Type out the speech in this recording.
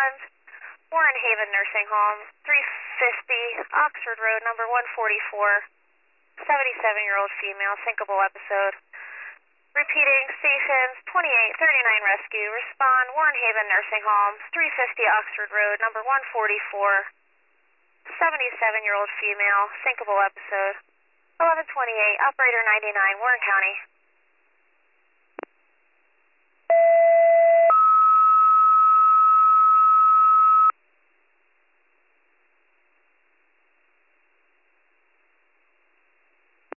respond. Warren Haven Nursing Home, 350 Oxford Road, number 144. 77-year-old female, syncopal episode. Repeating, stations 2839 rescue. Respond, Warren Haven Nursing Home, 350 Oxford Road, number 144. 77-year-old female, syncopal episode. 1128, operator 99, Warren County.